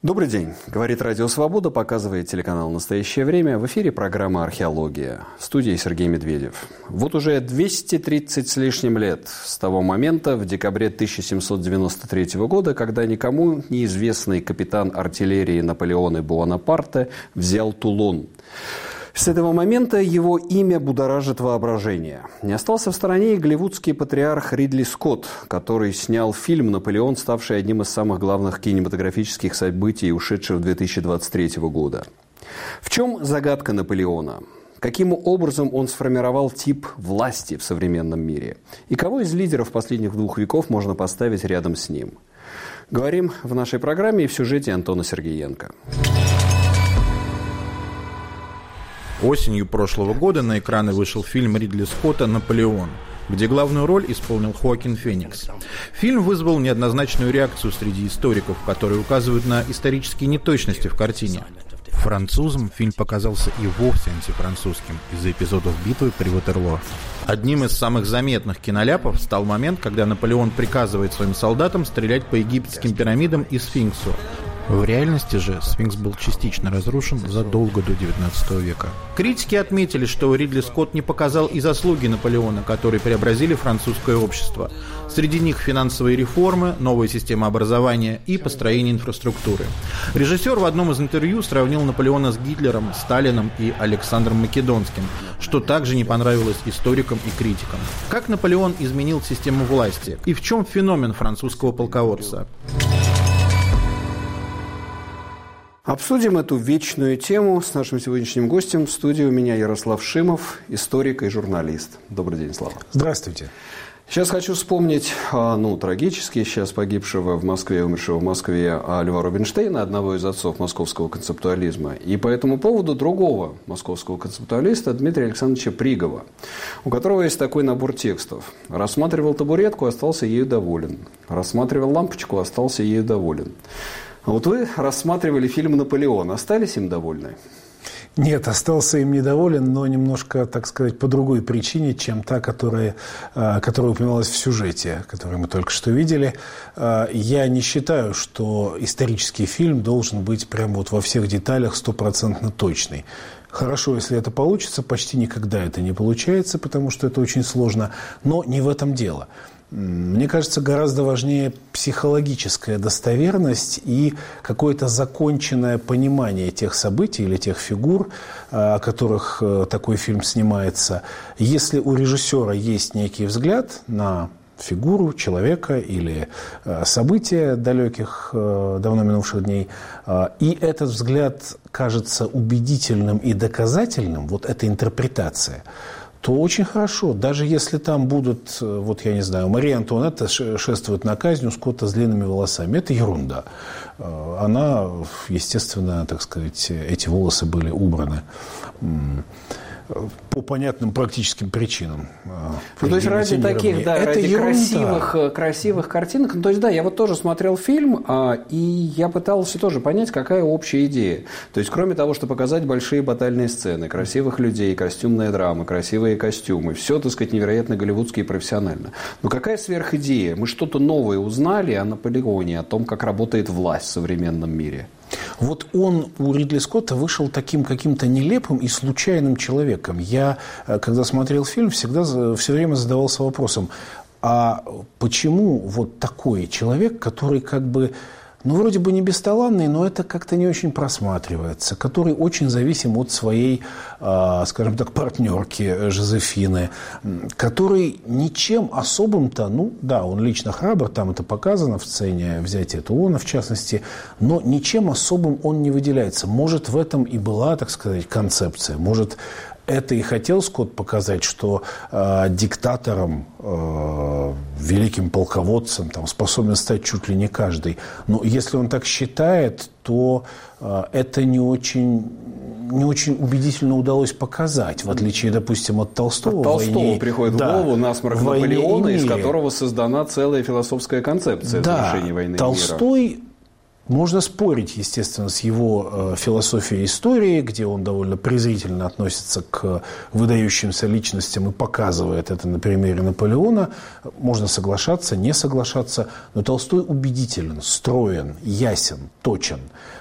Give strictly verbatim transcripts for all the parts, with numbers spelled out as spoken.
Добрый день. Говорит Радио Свобода, показывает телеканал «Настоящее время». В эфире программа «Археология». В студии Сергей Медведев. Вот уже двести тридцать с лишним лет с того момента, в декабре тысяча семьсот девяносто третьего года, когда никому неизвестный капитан артиллерии Наполеона Буонапарте взял Тулон. С этого момента его имя будоражит воображение. Не остался в стороне и голливудский патриарх Ридли Скотт, который снял фильм «Наполеон», ставший одним из самых главных кинематографических событий, ушедшего две тысячи двадцать третьего года. В чем загадка Наполеона? Каким образом он сформировал тип власти в современном мире? И кого из лидеров последних двух веков можно поставить рядом с ним? Говорим в нашей программе и в сюжете Антона Сергеенко. Осенью прошлого года на экраны вышел фильм Ридли Скотта «Наполеон», где главную роль исполнил Хоакин Феникс. Фильм вызвал неоднозначную реакцию среди историков, которые указывают на исторические неточности в картине. Французам фильм показался и вовсе антифранцузским из-за эпизодов битвы при Ватерлоо. Одним из самых заметных киноляпов стал момент, когда Наполеон приказывает своим солдатам стрелять по египетским пирамидам и сфинксу. В реальности же сфинкс был частично разрушен задолго до девятнадцатого века. Критики отметили, что Ридли Скотт не показал и заслуги Наполеона, которые преобразили французское общество. Среди них финансовые реформы, новая система образования и построение инфраструктуры. Режиссер в одном из интервью сравнил Наполеона с Гитлером, Сталином и Александром Македонским, что также не понравилось историкам и критикам. Как Наполеон изменил систему власти? И в чем феномен французского полководца? Обсудим эту вечную тему с нашим сегодняшним гостем. В студии у меня Ярослав Шимов, историк и журналист. Добрый день, Слава. Здравствуйте. Сейчас хочу вспомнить, ну, трагически сейчас погибшего в Москве, умершего в Москве Льва Рубинштейна, одного из отцов московского концептуализма, и по этому поводу другого московского концептуалиста Дмитрия Александровича Пригова, у которого есть такой набор текстов. «Рассматривал табуретку, остался ею доволен. Рассматривал лампочку, остался ею доволен». А вот вы рассматривали фильм «Наполеон». Остались им довольны? Нет, остался им недоволен, но немножко, так сказать, по другой причине, чем та, которая, которая упоминалась в сюжете, который мы только что видели. Я не считаю, что исторический фильм должен быть прямо вот во всех деталях стопроцентно точный. Хорошо, если это получится, почти никогда это не получается, потому что это очень сложно, но не в этом дело. Мне кажется, гораздо важнее психологическая достоверность и какое-то законченное понимание тех событий или тех фигур, о которых такой фильм снимается. Если у режиссера есть некий взгляд на фигуру человека или события далеких, давно минувших дней, и этот взгляд кажется убедительным и доказательным, вот эта интерпретация, то очень хорошо. Даже если там будут, вот я не знаю, Мария Антуанетта шествует на казнь у Скотта с длинными волосами. Это ерунда. Она, естественно, так сказать, эти волосы были убраны по понятным практическим причинам. Ну, то есть ради таких, да, это ради красивых, красивых картинок. Ну, то есть, да, я вот тоже смотрел фильм, а, и я пытался тоже понять, какая общая идея. То есть, кроме того, что показать большие батальные сцены, красивых людей, костюмная драма, красивые костюмы, все, так сказать, невероятно голливудски и профессионально. Но какая сверхидея? Мы что-то новое узнали о Наполеоне, о том, как работает власть в современном мире. Вот он у Ридли Скотта вышел таким каким-то нелепым и случайным человеком. Я, когда смотрел фильм, всегда все время задавался вопросом, а почему вот такой человек, который как бы, ну, вроде бы не бесталанный, но это как-то не очень просматривается, который очень зависим от своей, скажем так, партнерки Жозефины, который ничем особым-то, ну, да, он лично храбр, там это показано в сцене взятия Тулона, в частности, но ничем особым он не выделяется. Может, в этом и была, так сказать, концепция, может, это и хотел Скотт показать, что э, диктатором, э, великим полководцем там, способен стать чуть ли не каждый. Но если он так считает, то э, это не очень, не очень убедительно удалось показать, в отличие, допустим, от Толстого. От Толстого войне... приходит да, в голову насморк Наполеона, из которого создана целая философская концепция да, завершения войны и Толстой... мира. Можно спорить, естественно, с его э, философией истории, где он довольно презрительно относится к выдающимся личностям и показывает это на примере Наполеона. Можно соглашаться, не соглашаться, но Толстой убедителен, строен, ясен, точен.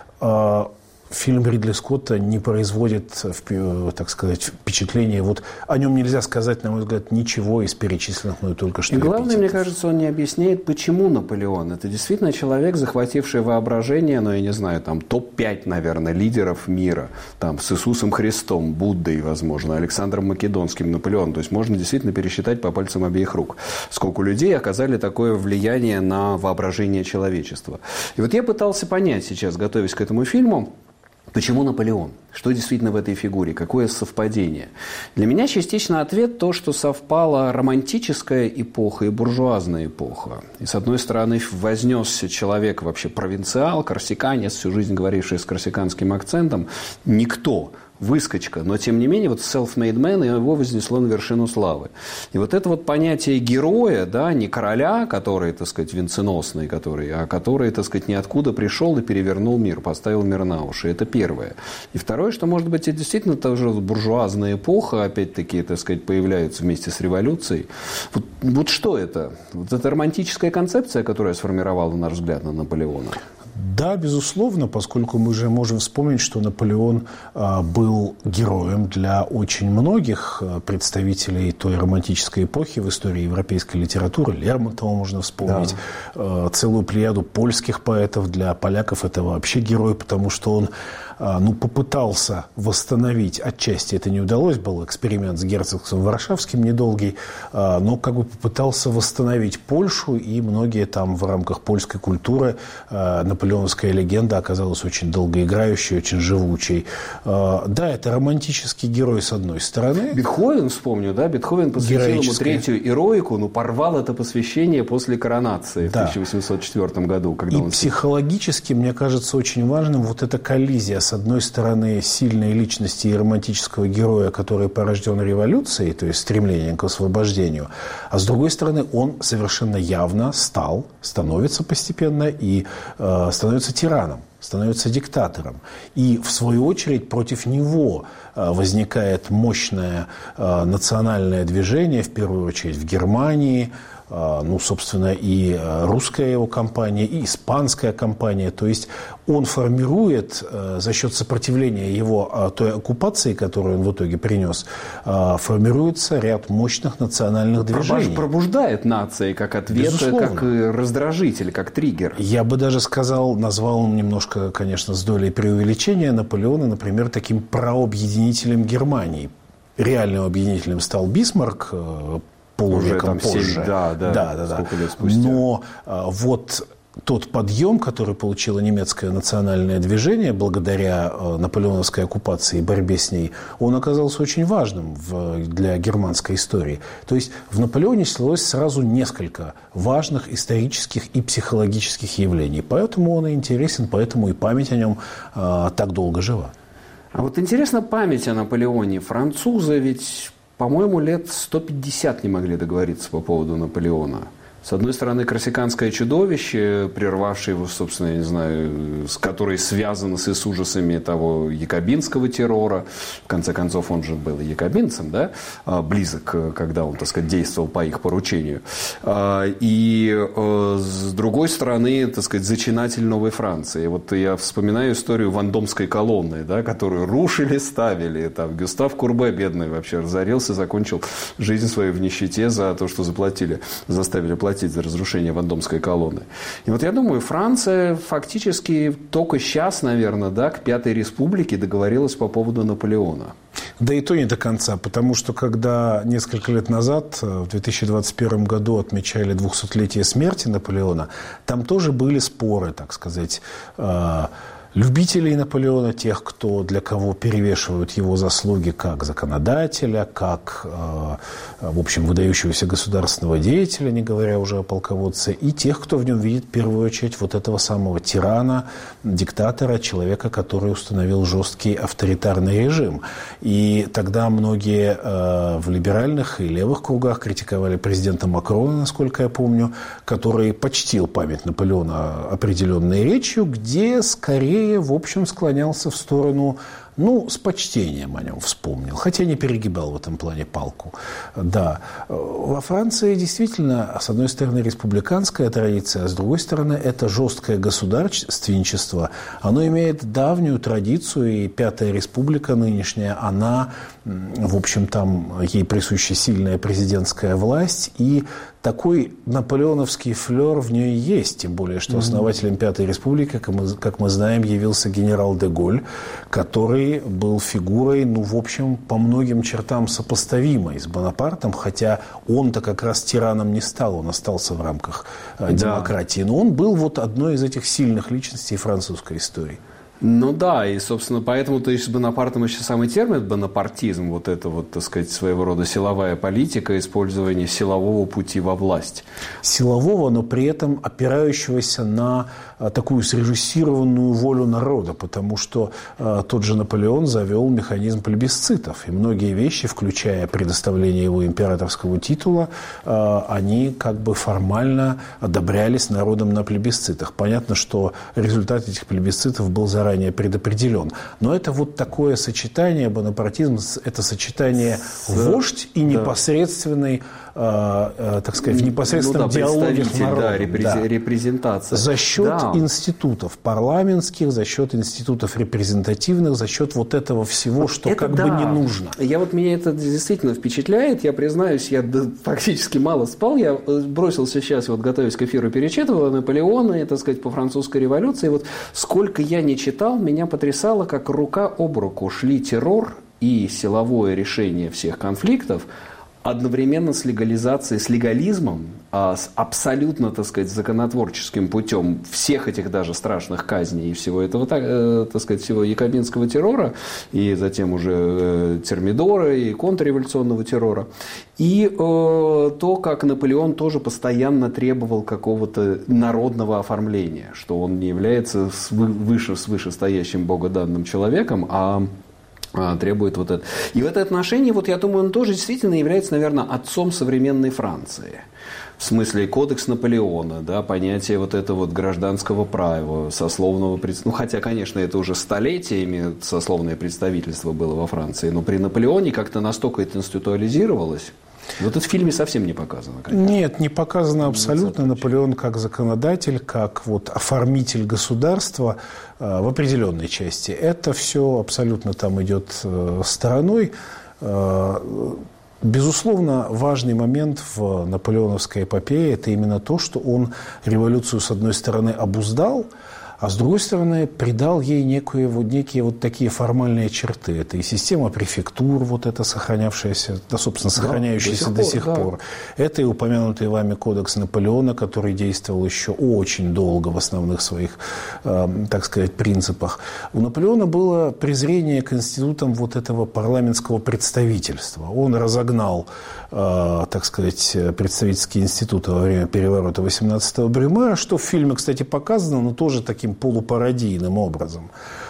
Э, Фильм Ридли Скотта не производит, так сказать, впечатления. Вот о нем нельзя сказать, на мой взгляд, ничего из перечисленных мной только что. И главное, мне кажется, он не объясняет, почему Наполеон. Это действительно человек, захвативший воображение, ну, я не знаю, там, топ пять, наверное, лидеров мира. Там, с Иисусом Христом, Буддой, возможно, Александром Македонским, Наполеон. То есть, можно действительно пересчитать по пальцам обеих рук, сколько людей оказали такое влияние на воображение человечества. И вот я пытался понять сейчас, готовясь к этому фильму, почему Наполеон? Что действительно в этой фигуре? Какое совпадение? Для меня частично ответ то, что совпала романтическая эпоха и буржуазная эпоха. И, с одной стороны, вознесся человек, вообще провинциал, корсиканец, всю жизнь говоривший с корсиканским акцентом, никто, выскочка, но, тем не менее, вот self-made man, его вознесло на вершину славы. И вот это вот понятие героя, да, не короля, который, так сказать, венценосный, который, а который, так сказать, ниоткуда пришел и перевернул мир, поставил мир на уши. Это первое. И второе, что, может быть, это действительно тоже буржуазная эпоха, опять-таки, так сказать, появляется вместе с революцией. Вот, вот что это? Вот это романтическая концепция, которая сформировала, на наш взгляд, на Наполеона? Да, безусловно, поскольку мы же можем вспомнить, что Наполеон а, был героем для очень многих а, представителей той романтической эпохи в истории европейской литературы. Лермонтова можно вспомнить, да. а, целую плеяду польских поэтов. Для поляков это вообще герой, потому что он а, ну, попытался восстановить, отчасти это не удалось, был эксперимент с герцогством Варшавским недолгий, а, но как бы попытался восстановить Польшу, и многие там в рамках польской культуры а, наполеоновская легенда оказалась очень долгоиграющей, очень живучей. Да, это романтический герой с одной стороны. Бетховен, вспомню, да? Бетховен посвятил ему третью героику, но порвал это посвящение после коронации, да, в тысяча восемьсот четвёртом году. Когда и он... психологически, мне кажется, очень важным вот эта коллизия. С одной стороны, сильной личности и романтического героя, который порожден революцией, то есть стремлением к освобождению, а с другой стороны, он совершенно явно стал, становится постепенно и э, становится тираном, становится диктатором. И, в свою очередь, против него возникает мощное национальное движение, в первую очередь в Германии, ну, собственно, и русская его кампания, и испанская кампания. То есть он формирует за счет сопротивления его той оккупации, которую он в итоге принес, формируется ряд мощных национальных движений. Пробуждает нации как ответ, безусловно, как раздражитель, как триггер. Я бы даже сказал, назвал он немножко, конечно, с долей преувеличения Наполеона, например, таким прообъединителем Германии. Реальным объединителем стал Бисмарк, полувеком позже. семь, да, да, да, да, сколько да. лет спустя. Но а, вот тот подъем, который получило немецкое национальное движение благодаря а, наполеоновской оккупации и борьбе с ней, он оказался очень важным в, для германской истории. То есть в Наполеоне слилось сразу несколько важных исторических и психологических явлений. Поэтому он и интересен, поэтому и память о нем а, так долго жива. А вот интересно, память о Наполеоне. Французы ведь, по-моему, лет сто пятьдесят не могли договориться по поводу Наполеона. С одной стороны, корсиканское чудовище, прервавшее его, собственно, я не знаю, с которой связано с, с ужасами того якобинского террора. В конце концов, он же был якобинцем, да, близок, когда он, так сказать, действовал по их поручению. И с другой стороны, так сказать, зачинатель Новой Франции. Вот я вспоминаю историю Вандомской колонны, да, которую рушили, ставили. Там Гюстав Курбе, бедный, вообще разорился, закончил жизнь свою в нищете за то, что заплатили, заставили платить за разрушение Вандомской колонны. И вот я думаю, Франция фактически только сейчас, наверное, да, к Пятой Республике договорилась по поводу Наполеона. Да и то не до конца, потому что когда несколько лет назад, в две тысячи двадцать первом году, отмечали двухсотлетие смерти Наполеона, там тоже были споры, так сказать, любителей Наполеона, тех, кто, для кого перевешивают его заслуги как законодателя, как, в общем, выдающегося государственного деятеля, не говоря уже о полководце, и тех, кто в нем видит в первую очередь вот этого самого тирана, диктатора, человека, который установил жесткий авторитарный режим. И тогда многие в либеральных и левых кругах критиковали президента Макрона, насколько я помню, который почтил память Наполеона определенной речью, где скорее в общем, склонялся в сторону, ну, с почтением о нем вспомнил, хотя не перегибал в этом плане палку. Да, во Франции действительно, с одной стороны, республиканская традиция, а с другой стороны, это жесткое государственничество. Оно имеет давнюю традицию, и Пятая Республика нынешняя, она, в общем, там ей присуща сильная президентская власть, и такой наполеоновский флер в ней есть, тем более, что основателем Пятой Республики, как мы, как мы знаем, явился генерал де Голль, который был фигурой, ну, в общем, по многим чертам сопоставимой с Бонапартом, хотя он-то как раз тираном не стал, он остался в рамках да. демократии, но он был вот одной из этих сильных личностей французской истории. Ну да, и, собственно, поэтому то есть с Бонапартом еще самый термин бонапартизм, вот это вот, так сказать, своего рода силовая политика, использование силового пути во власть. Силового, но при этом опирающегося на а, такую срежиссированную волю народа, потому что а, тот же Наполеон завел механизм плебисцитов, и многие вещи, включая предоставление его императорского титула, а, они как бы формально одобрялись народом на плебисцитах. Понятно, что результат этих плебисцитов был заранее предопределен. Но это вот такое сочетание, бонапартизм, это сочетание с... вождь и непосредственный, да. э, э, так сказать, в непосредственном ну, да, диалоге с народом. Да, репрез... да. репрезентация. За счет да. институтов парламентских, за счет институтов репрезентативных, за счет вот этого всего, что это как да. бы не нужно. Я вот, меня это действительно впечатляет. Я признаюсь, я практически мало спал. Я бросился сейчас, вот готовясь к эфиру, перечитывал Наполеона, и, так сказать, по французской революции. Вот сколько я не читал, меня потрясало, как рука об руку шли террор и силовое решение всех конфликтов одновременно с легализацией, с легализмом, а с абсолютно, так сказать, законотворческим путем всех этих даже страшных казней и всего этого, так, э, так сказать, всего якобинского террора, и затем уже э, термидора и контрреволюционного террора. И э, то, как Наполеон тоже постоянно требовал какого-то народного оформления, что он не является выше, с вышестоящим богоданным человеком, а требует вот это. И в это отношение, вот я думаю, он тоже действительно является, наверное, отцом современной Франции. В смысле, кодекс Наполеона, да, понятие вот этого вот гражданского права, сословного представительства. Ну, хотя, конечно, это уже столетиями сословное представительство было во Франции, но при Наполеоне как-то настолько это институализировалось. Вот это в фильме совсем не показано. Конечно. Нет, не показано абсолютно. Наполеон как законодатель, как вот оформитель государства э, в определенной части. Это все абсолютно там идет э, стороной. Э, безусловно, важный момент в наполеоновской эпопее – это именно то, что он революцию, с одной стороны, обуздал, а с другой стороны, придал ей некие вот, некие вот такие формальные черты. Это и система префектур, вот это сохранявшаяся, да, собственно, сохраняющаяся да, до сих, до сих пор. пор. Да. Это и упомянутый вами кодекс Наполеона, который действовал еще очень долго в основных своих, э, так сказать, принципах. У Наполеона было презрение к институтам вот этого парламентского представительства. Он разогнал, э, так сказать, представительские институты во время переворота восемнадцатого Брюмера, что в фильме, кстати, показано, но тоже таким полупародийным образом.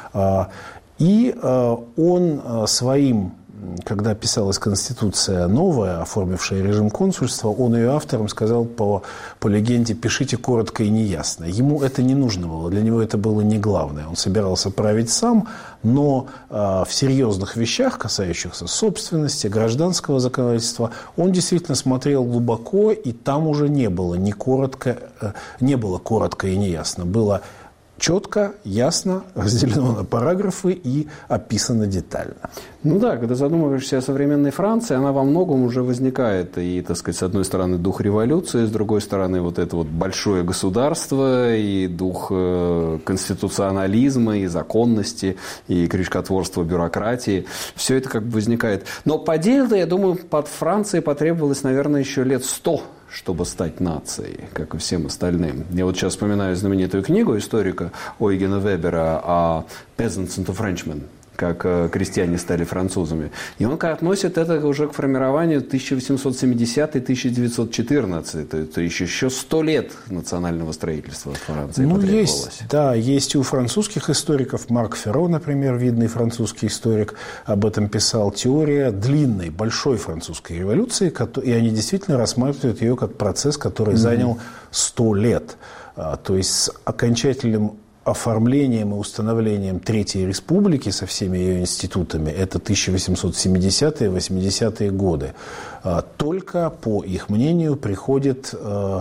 И он своим, когда писалась Конституция новая, оформившая режим консульства, он ее авторам сказал по, по легенде: пишите коротко и неясно. Ему это не нужно было, для него это было не главное. Он собирался править сам, но в серьезных вещах, касающихся собственности, гражданского законодательства, он действительно смотрел глубоко, и там уже не было, не коротко, не было коротко и неясно. Было четко, ясно, разделено на параграфы и описано детально. Ну да, когда задумываешься о современной Франции, она во многом уже возникает. И, так сказать, с одной стороны, дух революции, с другой стороны, вот это вот большое государство, и дух э, конституционализма, и законности, и крючкотворства бюрократии. Все это как бы возникает. Но по делу, я думаю, под Францией потребовалось, наверное, еще лет сто, чтобы стать нацией, как и всем остальным. Я вот сейчас вспоминаю знаменитую книгу историка Ойгена Вебера о «Peasants and Frenchmen», как крестьяне стали французами. И он относит это уже к формированию тысяча восемьсот семидесятый — тысяча девятьсот четырнадцатый. То есть еще, еще сто лет национального строительства Франции ну, потребовалось. Есть, да, есть и у французских историков. Марк Ферро, например, видный французский историк, об этом писал. Теория длинной, большой французской революции, и они действительно рассматривают ее как процесс, который mm-hmm. занял сто лет. То есть с окончательным оформлением и установлением Третьей Республики со всеми ее институтами, это тысяча восемьсот семидесятые — восьмидесятые годы, только, по их мнению, приходит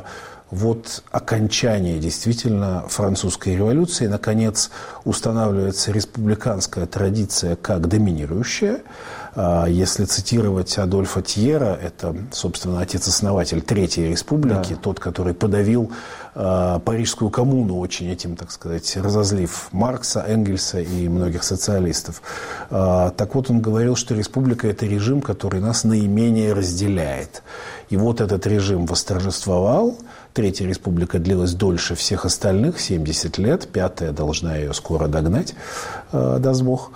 вот окончание действительно французской революции. Наконец, устанавливается республиканская традиция как доминирующая. Если цитировать Адольфа Тьера, это, собственно, отец-основатель Третьей Республики, да. Тот, который подавил э, Парижскую коммуну, очень этим, так сказать, разозлив Маркса, Энгельса и многих социалистов. Э, так вот, он говорил, что республика – это режим, который нас наименее разделяет. И вот этот режим восторжествовал. Третья Республика длилась дольше всех остальных, семьдесят лет. Пятая должна ее скоро догнать, э, даст Бог.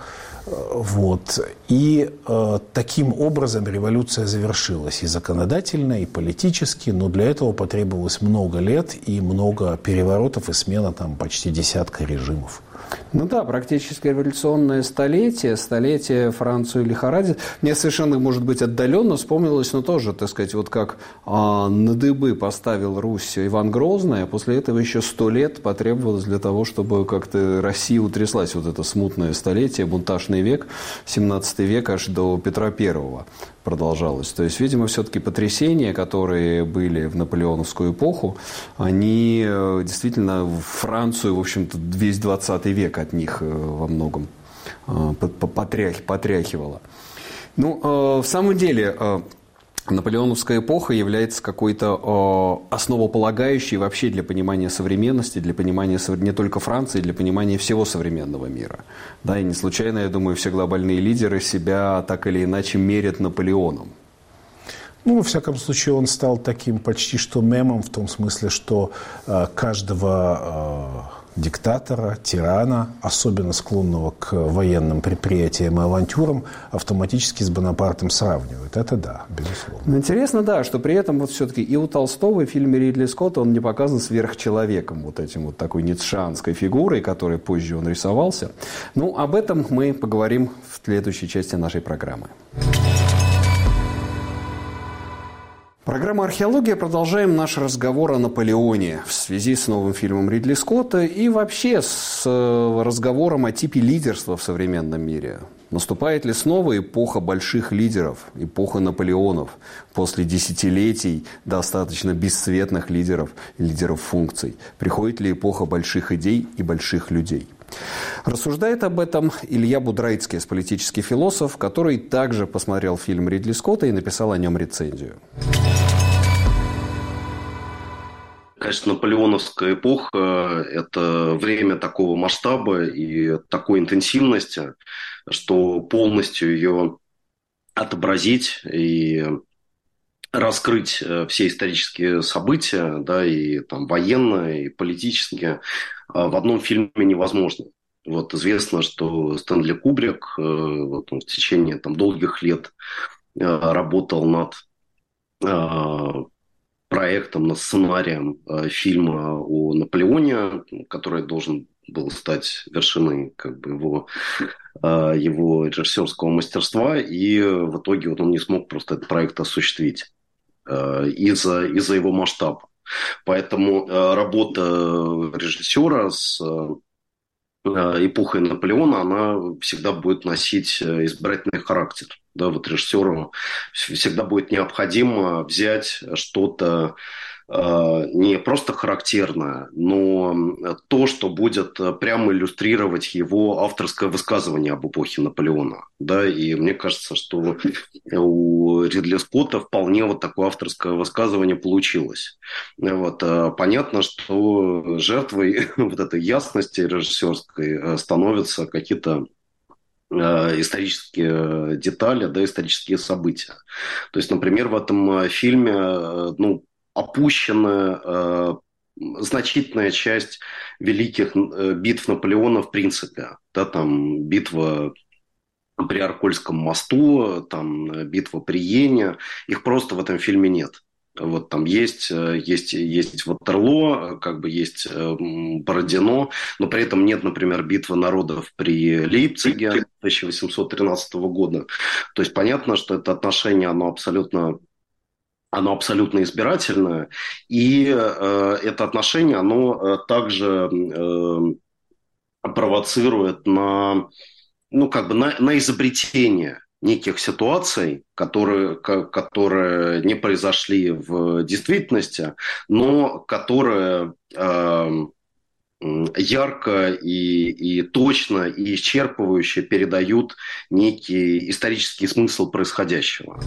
Вот. И э, таким образом революция завершилась и законодательно, и политически, но для этого потребовалось много лет и много переворотов и смена там почти десятка режимов. Ну да, практически революционное столетие, столетие Францию лихорадит. Мне совершенно, может быть, отдаленно вспомнилось, но тоже, так сказать, вот как а, на дыбы поставил Русь Иван Грозный, а после этого еще сто лет потребовалось для того, чтобы как-то Россия утряслась. Вот это смутное столетие, бунтажный век, семнадцатый век аж до Петра Первого продолжалось. То есть, видимо, все-таки потрясения, которые были в наполеоновскую эпоху, они действительно Францию, в общем-то, весь двадцатый век от них во многом потрях, потряхивало. Ну, в самом деле, наполеоновская эпоха является какой-то основополагающей вообще для понимания современности, для понимания не только Франции, для понимания всего современного мира. Да, и не случайно, я думаю, все глобальные лидеры себя так или иначе мерят Наполеоном. Ну, во всяком случае, он стал таким почти что мемом, в том смысле, что э, каждого э, диктатора, тирана, особенно склонного к военным предприятиям и авантюрам, автоматически с Бонапартом сравнивают. Это да, безусловно. Но интересно, да, что при этом вот все-таки и у Толстого, и в фильме Ридли Скотта он не показан сверхчеловеком, вот этим вот такой ницшеанской фигурой, которой позже он рисовался. Ну, об этом мы поговорим в следующей части нашей программы. Программа «Археология». Продолжаем наш разговор о Наполеоне в связи с новым фильмом Ридли Скотта и вообще с разговором о типе лидерства в современном мире. Наступает ли снова эпоха больших лидеров, эпоха Наполеонов, после десятилетий достаточно бесцветных лидеров, лидеров функций? Приходит ли эпоха больших идей и больших людей? Рассуждает об этом Илья Будрайцкий, политический философ, который также посмотрел фильм Ридли Скотта и написал о нем рецензию. Конечно, наполеоновская эпоха – это время такого масштаба и такой интенсивности, что полностью ее отобразить и раскрыть все исторические события, да, и там, военные, и политические, в одном фильме невозможно. Вот известно, что Стэнли Кубрик вот, он в течение там, долгих лет работал над проектом, над сценарием фильма о Наполеоне, который должен был стать вершиной как бы, его, его режиссерского мастерства, и в итоге вот, он не смог просто этот проект осуществить из-за, из-за его масштаба. Поэтому работа режиссера с эпохой Наполеона, она всегда будет носить избирательный характер. Да, вот режиссеру всегда будет необходимо взять что-то э, не просто характерное, но то, что будет прямо иллюстрировать его авторское высказывание об эпохе Наполеона. Да, и мне кажется, что у Ридли Скотта вполне вот такое авторское высказывание получилось. Вот, э, понятно, что жертвой вот этой ясности режиссерской становятся какие-то исторические детали, да, исторические события. То есть, например, в этом фильме, ну, опущена э, значительная часть великих э, битв Наполеона в принципе. Да, там битва при Аркольском мосту, там битва при Йене. Их просто в этом фильме нет. Вот там есть, есть, есть Ватерлоо, как бы есть Бородино, но при этом нет, например, битвы народов при Лейпциге тысяча восемьсот тринадцатого года. То есть понятно, что это отношение, оно абсолютно, оно абсолютно избирательное, и э, это отношение, оно также э, провоцирует на, ну, как бы на, на изобретение неких ситуаций, которые, которые не произошли в действительности, но которые э, ярко и, и точно и исчерпывающе передают некий исторический смысл происходящего.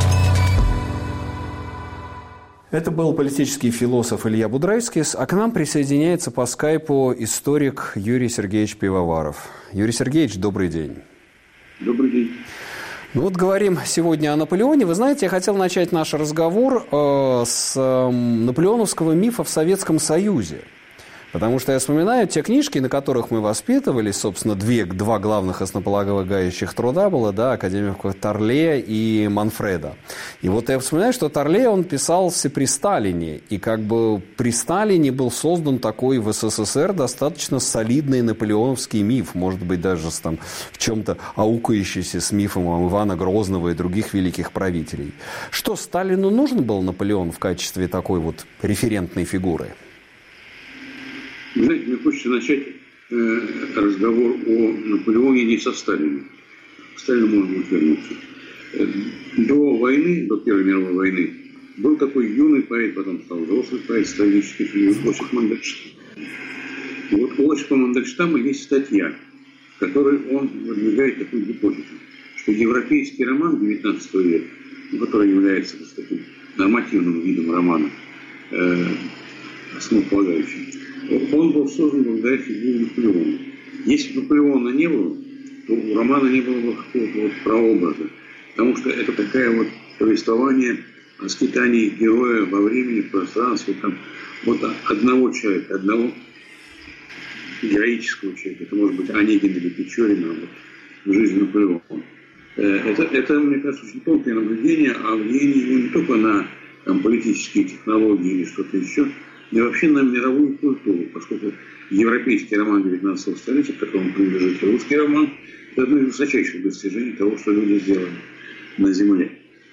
Это был политический философ Илья Будрайскис, а к нам присоединяется по скайпу историк Юрий Сергеевич Пивоваров. Юрий Сергеевич, добрый день. Добрый день. Ну вот говорим сегодня о Наполеоне. Вы знаете, я хотел начать наш разговор э, с э, наполеоновского мифа в Советском Союзе. Потому что я вспоминаю те книжки, на которых мы воспитывались, собственно, две, два главных основополагающих труда было, да, академиков Торле и Манфреда. И вот я вспоминаю, что Торле, он писался при Сталине, и как бы при Сталине был создан такой в СССР достаточно солидный наполеоновский миф, может быть, даже там, в чем-то аукающийся с мифом Ивана Грозного и других великих правителей. Что, Сталину нужен был Наполеон в качестве такой вот референтной фигуры? Знаете, мне хочется начать э, разговор о Наполеоне не со Сталиным. К Сталину можно будет вернуться. Э, до войны, до Первой мировой войны, был такой юный поэт, потом стал взрослый поэт, сталинический фигур Осип Мандельштам. И вот у Осипа Мандельштама есть статья, в которой он выдвигает такую гипотезу, что европейский роман девятнадцатого века, который является таким нормативным видом романа, э, основополагающим, он был создан благодаря фигуре Наполеона. Если бы Наполеона не было, то у романа не было бы какого-то вот прообраза. Потому что это такое вот повествование о скитании героя во времени, в пространстве. Там, вот одного человека, одного героического человека. Это может быть Онегин или Печорин, а вот в жизни Наполеона. Это, это, мне кажется, очень тонкое наблюдение о влиянии его не только на там, политические технологии или что-то еще, и вообще на мировую культуру, поскольку европейский роман девятнадцатого столетия, к которому принадлежит русский роман, это одно из высочайших достижений того, что люди сделали на Земле.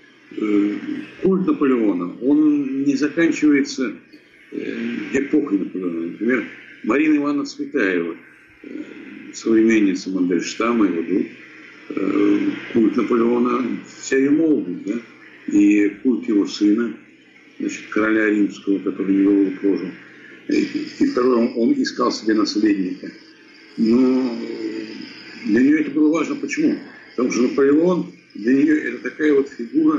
Культ Наполеона, он не заканчивается эпохой Наполеона. Например, Марина Ивановна Цветаева, современница Мандельштама, его друг, культ Наполеона, вся ее молодость, да? И культ его сына, значит, короля римского, который не был кожу. И второе, он искал себе наследника. Но для нее это было важно. Почему? Потому что Наполеон для нее это такая вот фигура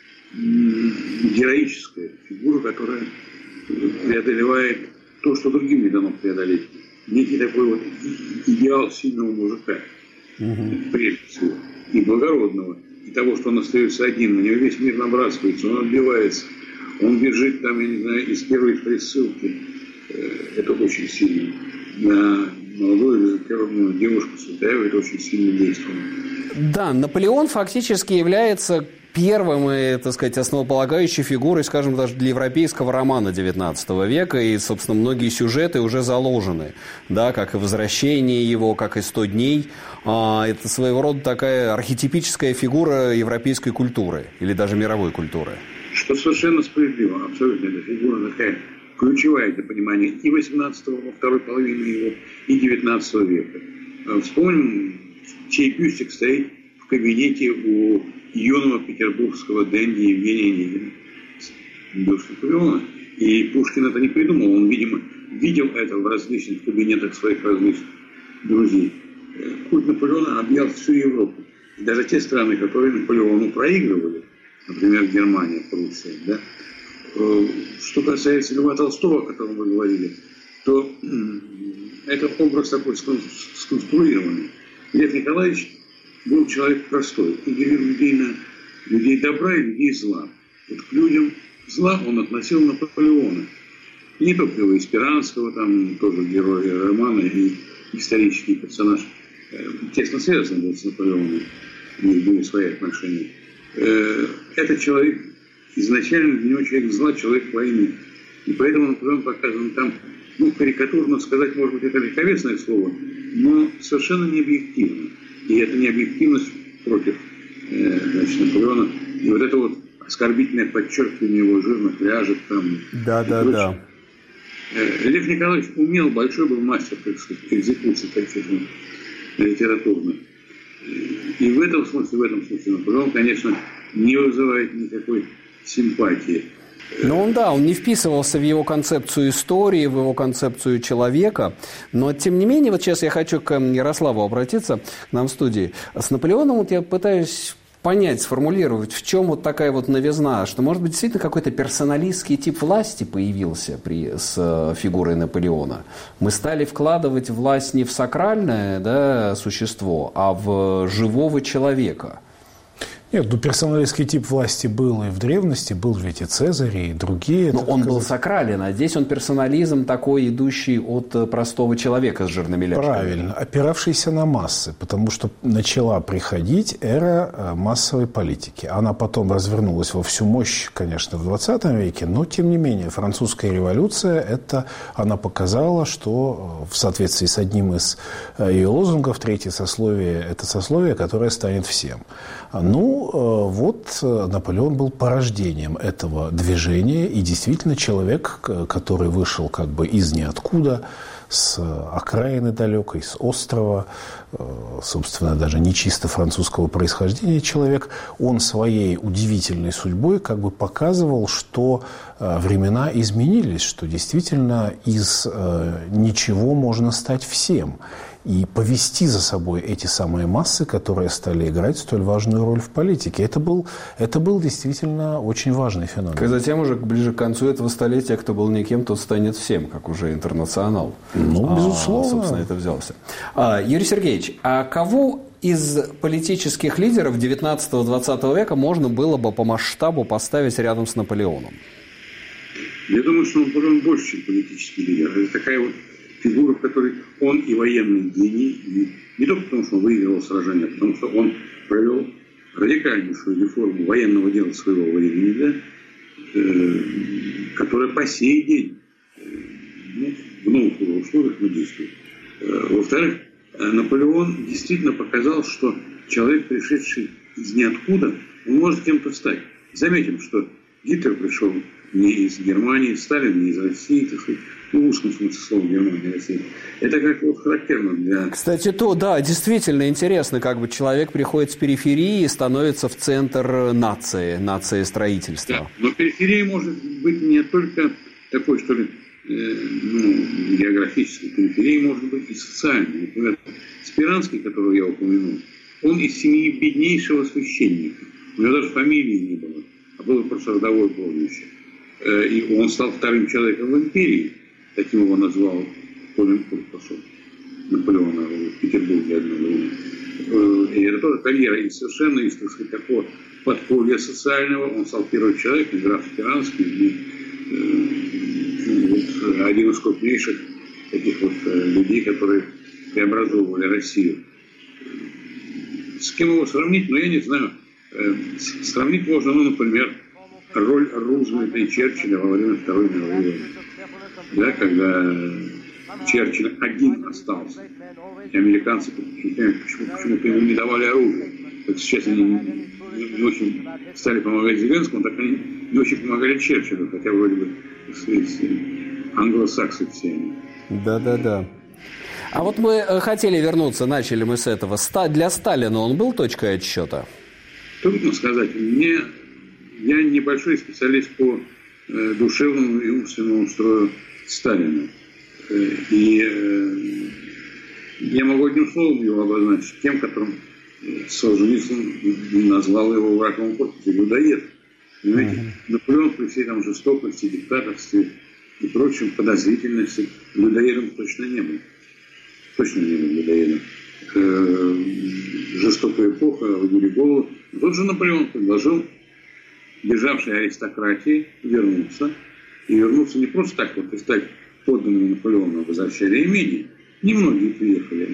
героическая, фигура, которая преодолевает то, что другим не дано преодолеть. Некий такой вот идеал сильного мужика, mm-hmm. прежде всего, и благородного, и того, что он остается один, на него весь мир набрасывается, он отбивается. Он бежит там, я не знаю, из первой присылки. Это очень сильно. На молодую безответственную девушку Цветаеву это очень сильно действует. Да, Наполеон фактически является первым и, так сказать, основополагающей фигурой, скажем, даже для европейского романа девятнадцатого века. И, собственно, многие сюжеты уже заложены. Да, как и «Возвращение его», как и «сто дней». Это своего рода такая архетипическая фигура европейской культуры или даже мировой культуры. Что совершенно справедливо, абсолютно. Эта фигура такая ключевая для понимания и восемнадцатого, во второй половине его, и девятнадцатого века. Вспомним, чей бюстик стоит в кабинете у юного петербургского денди Евгения Онегина. Бюст Наполеона. И Пушкин это не придумал. Он, видимо, видел это в различных кабинетах своих различных друзей. Культ Наполеона объял всю Европу. И даже те страны, которые Наполеону проигрывали, например, Германия, Пруссия, да? Что касается Льва Толстого, о котором вы говорили, то это образ такой сконструированный. Лев Николаевич был человек простой и делил людей на людей добра и людей зла. вот к людям зла он относил Наполеона. И не только его, и Спиранского, там тоже герой романа и исторический персонаж, тесно связан был с Наполеоном, у них были свои отношения. Этот человек изначально для него человек зла, человек войны. И поэтому Наполеон показан там, ну, карикатурно сказать, может быть, это легковесное слово, но совершенно не объективно. И эта необъективность против э, значит, Наполеона, и вот это вот оскорбительное подчеркивание его жирных ляжек там. Да, да, прочее. Да. Э, Лев Николаевич умел, большой был мастер, так сказать, экзекуции таких литературных. И в этом смысле, в этом смысле Наполеон, конечно, не вызывает никакой симпатии. Ну, он, да, он не вписывался в его концепцию истории, в его концепцию человека. Но, тем не менее, вот сейчас я хочу к Ярославу обратиться, к нам в студии. С Наполеоном вот я пытаюсь понять, сформулировать, в чем вот такая вот новизна, что, может быть, действительно какой-то персоналистский тип власти появился при, с фигурой Наполеона. Мы стали вкладывать власть не в сакральное, да, существо, а в живого человека. Нет, ну персоналистский тип власти был и в древности, был ведь и Цезарь, и другие. Но он был сакрален, а здесь он персонализм такой, идущий от простого человека с жирными ляжками. Правильно, опиравшийся на массы, потому что начала приходить эра массовой политики. Она потом развернулась во всю мощь, конечно, в двадцатом веке, но, тем не менее, французская революция, это, она показала, что в соответствии с одним из ее лозунгов, третье сословие – это сословие, которое станет всем. Ну, вот Наполеон был порождением этого движения, и действительно человек, который вышел как бы из ниоткуда, с окраины далекой, с острова, собственно, даже не чисто французского происхождения человек, он своей удивительной судьбой как бы показывал, что времена изменились, что действительно из ничего можно стать всем. И повести за собой эти самые массы, которые стали играть столь важную роль в политике. Это был, это был действительно очень важный феномен. И затем уже ближе к концу этого столетия, кто был никем, тот станет всем, как уже интернационал. Ну, безусловно. А, собственно, это взялся. А, Юрий Сергеевич, а кого из политических лидеров девятнадцатого-двадцатого века можно было бы по масштабу поставить рядом с Наполеоном? Я думаю, что Наполеон больше, чем политический лидер. Это такая вот фигура, в которой он и военный гений, и не только потому, что он выиграл сражение, а потому что он провел радикальнейшую реформу военного дела своего времени, да, э, которая по сей день э, ну, в новых условиях мы действует. Э, во-вторых, Наполеон действительно показал, что человек, пришедший из ниоткуда, он может кем-то стать. Заметим, что Гитлер пришел не из Германии, Сталин не из России, так сказать, ну, в узком смысле слова Германия и Россия. Это как вот характерно для... Кстати, то, да, действительно интересно, как бы человек приходит с периферии и становится в центр нации, нации строительства. Да, но периферия может быть не только такой, что ли, э, ну, географической, периферия может быть и социальной. Например, Спиранский, которого я упомянул, он из семьи беднейшего священника. У него даже фамилии не было, а было просто родовое прозвище. И он стал вторым человеком в империи. Таким его назвал Коленков, посол Наполеона в Петербурге одно время. И это тоже карьера. И совершенно из, так сказать, такого подполья социального он стал первым человеком, граф Спиранский, и, э, вот, один из крупнейших таких вот людей, которые преобразовывали Россию. С кем его сравнить? Ну, я не знаю. Сравнить можно, ну, например, роль Рузвельта и Черчилля во время Второй мировой войны. Да, когда Черчилль один остался, и американцы почему, почему-то ему не давали оружие. Так сейчас они не, не очень стали помогать Зеленскому, так они не очень помогали Черчиллю, хотя вроде бы англосаксы все они. Да-да-да. А вот мы хотели вернуться, начали мы с этого. Для Сталина он был точкой отсчета? Трудно сказать. Мне... Я небольшой специалист по э, душевному и умственному строю Сталина. Э, и э, я могу одним словом его обозначить, тем, которым э, Солженицын назвал его в раковом корпусе, людоед. Понимаете? Mm-hmm. Наполеон при всей там жестокости, диктаторстве и прочем подозрительности людоедом точно не был. Точно не был людоедом. Э, жестокая эпоха, выгули голову. Тот же Наполеон предложил бежавшей аристократии, вернуться. И вернуться не просто так вот и стать подданными Наполеона, возвращали имение. Немногие приехали,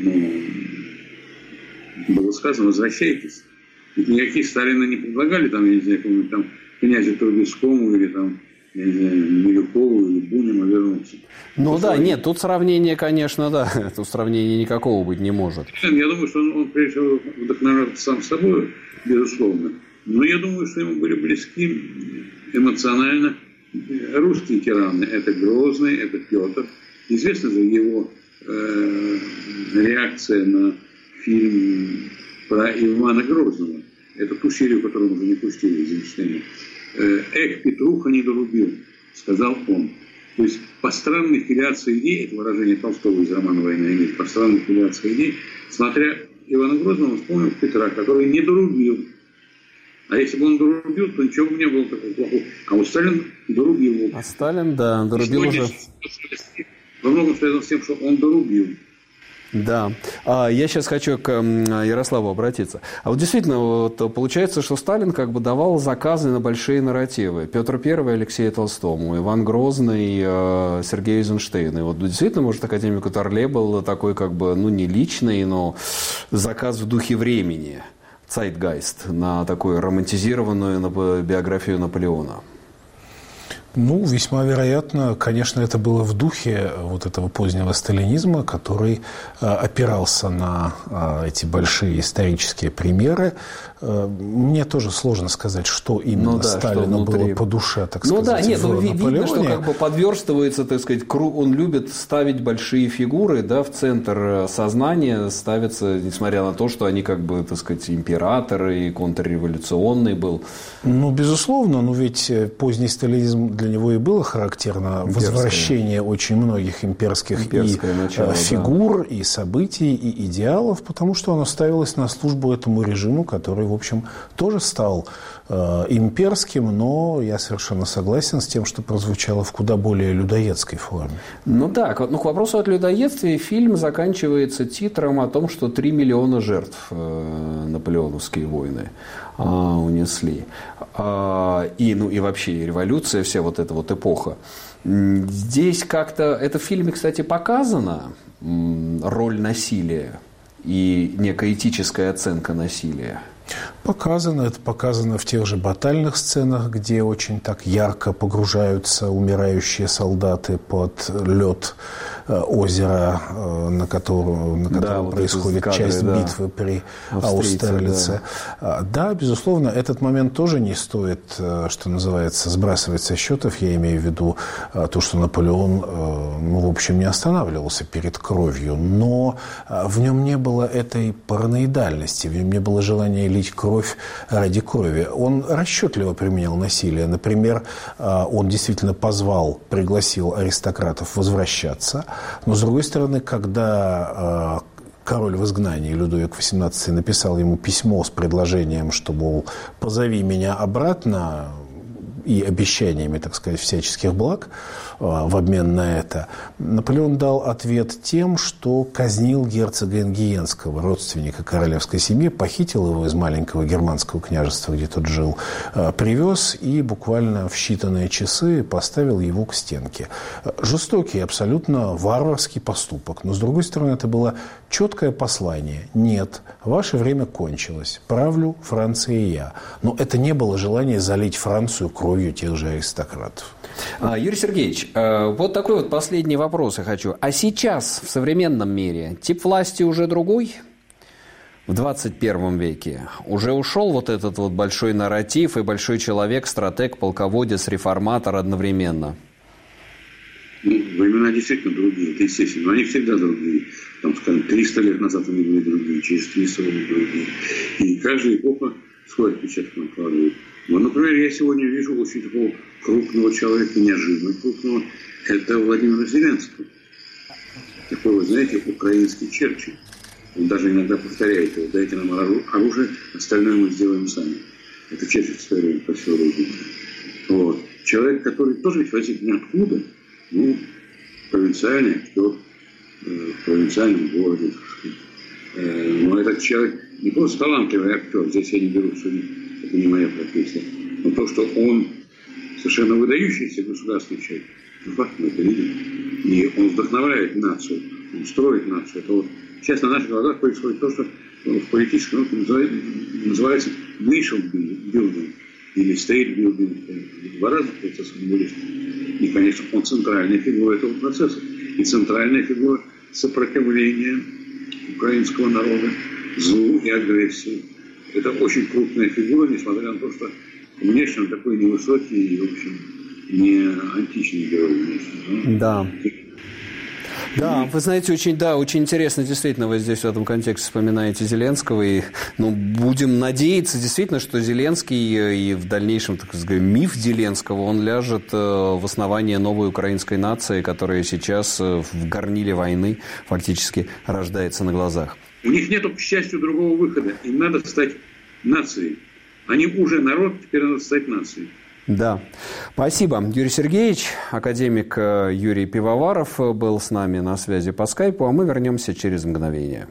но было сказано, возвращайтесь. Ведь никаких Сталина не предлагали, там, я не знаю, какому-нибудь там князю Трубецкому или там, я не знаю, Милюкову или Бунину вернуться. Ну да, своим... нет, тут сравнение, конечно, да, тут сравнения никакого быть не может. Я думаю, что он, он прежде всего, вдохновлялся сам собой, безусловно. Но я думаю, что ему были близки эмоционально русские тираны. Это Грозный, это Петр. Известна же его э, реакция на фильм про Ивана Грозного. Это ту серию, которую уже не пустили из мечтания. «Эх, Петруха не дорубил», сказал он. То есть по странной филиации идей, это выражение Толстого из романа «Война и мир», по странной филиации идей, смотря Ивана Грозного, он вспомнил Петра, который не дорубил. А если бы он дорубил, то ничего бы не было такого плохого. А вот Сталин дорубил его. А Сталин, да, дорубил уже. Во многом связано с тем, что он дорубил. Да. А, я сейчас хочу к Ярославу обратиться. А вот действительно, вот, получается, что Сталин как бы давал заказы на большие нарративы. Петр Первый Алексею Толстому, Иван Грозный э, Сергею Эйзенштейну. И вот действительно, может, академику Торле был такой как бы, ну, не личный, но заказ в духе времени. Zeitgeist на такую романтизированную биографию Наполеона. Ну, весьма вероятно, конечно, это было в духе вот этого позднего сталинизма, который э, опирался на э, эти большие исторические примеры. Э, мне тоже сложно сказать, что именно ну, да, Сталину что было по душе, так ну, сказать, да, нет, в ну, Наполеоне. Видно, что как бы подверстывается, так сказать, он любит ставить большие фигуры, да, в центр сознания ставятся, несмотря на то, что они как бы, так сказать, императоры и контрреволюционный был. Ну, безусловно, но ведь поздний сталинизм для него и было характерно Имперское. Возвращение очень многих имперских и начало, фигур, да. и событий, и идеалов, потому что оно ставилось на службу этому режиму, который, в общем, тоже стал э, имперским, но я совершенно согласен с тем, что прозвучало в куда более людоедской форме. Ну да, ну, к вопросу о людоедстве, фильм заканчивается титром о том, что три миллиона жертв э, наполеоновские войны а, унесли. А, и, ну, и вообще революция, вся вот эта вот эпоха. Здесь как-то, это в фильме, кстати, показана роль насилия и некая этическая оценка насилия. Показано. Это показано в тех же батальных сценах, где очень так ярко погружаются умирающие солдаты под лед озера, на котором, на котором да, вот происходит кадры, часть да. битвы при Аустерлице. Да. да, безусловно, этот момент тоже не стоит, что называется, сбрасывать со счетов. Я имею в виду то, что Наполеон, ну, в общем, не останавливался перед кровью, но в нем не было этой параноидальности, в нем не было желания лить кровь ради крови. Он расчетливо применял насилие. Например, он действительно позвал, пригласил аристократов возвращаться. Но, с другой стороны, когда король в изгнании Людовик восемнадцатый написал ему письмо с предложением, что, мол, позови меня обратно, и обещаниями, так сказать, всяческих благ в обмен на это, Наполеон дал ответ тем, что казнил герцога Энгиенского, родственника королевской семьи, похитил его из маленького германского княжества, где тот жил, привез и буквально в считанные часы поставил его к стенке. Жестокий, абсолютно варварский поступок. Но, с другой стороны, это было четкое послание. Нет, ваше время кончилось. Правлю Францией я. Но это не было желание залить Францию кровью тех же аристократов. Юрий Сергеевич, вот такой вот последний вопрос я хочу. А сейчас в современном мире тип власти уже другой? В двадцать первом веке уже ушел вот этот вот большой нарратив и большой человек, стратег, полководец, реформатор одновременно? Ну, времена действительно другие, это естественно, но они всегда другие. Там, скажем, триста лет назад они были другие, через триста лет другие. И каждая эпоха свой отпечаток накладывает. Ну, например, я сегодня вижу очень такого крупного человека, неожиданно крупного, это Владимир Зеленский. Такой, вы знаете, украинский Черчилль. Он даже иногда повторяет его: дайте нам оружие, остальное мы сделаем сами. Это Черчилль в свое время просил родину. Вот. Человек, который тоже ведь возник ниоткуда, ну, провинциальный актер, э, в провинциальном городе, так сказать. Э, но этот человек не просто талантливый актер, здесь я не беру, что это не моя профессия, Но то, что он совершенно выдающийся государственный человек, факт, мы это видим. И он вдохновляет нацию, он строит нацию. Это вот сейчас на наших глазах происходит то, что в политической науке называется nation building или state building. Два разных процесса были. И, конечно, он центральная фигура этого процесса. И центральная фигура сопротивления украинского народа злу и агрессии. Это очень крупная фигура, несмотря на то, что внешне он такой невысокий и, в общем, не античный герой внешне. Да. Да, вы знаете, очень, да, очень интересно, действительно, вы здесь в этом контексте вспоминаете Зеленского, и, ну, будем надеяться, действительно, что Зеленский и в дальнейшем, так сказать, миф Зеленского, он ляжет в основание новой украинской нации, которая сейчас в горниле войны фактически рождается на глазах. У них нет, к счастью, другого выхода. Им надо стать нацией. Они уже народ, теперь надо стать нацией. Да. Спасибо. Юрий Сергеевич, академик Юрий Пивоваров был с нами на связи по скайпу, а мы вернемся через мгновение.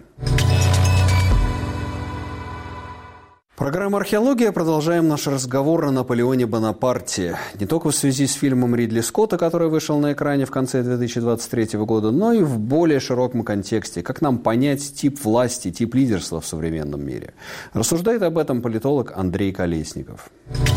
Программа «Археология». Продолжаем наш разговор о Наполеоне Бонапарте. Не только в связи с фильмом Ридли Скотта, который вышел на экране в конце две тысячи двадцать третьего года, но и в более широком контексте. Как нам понять тип власти, тип лидерства в современном мире? Рассуждает об этом политолог Андрей Колесников.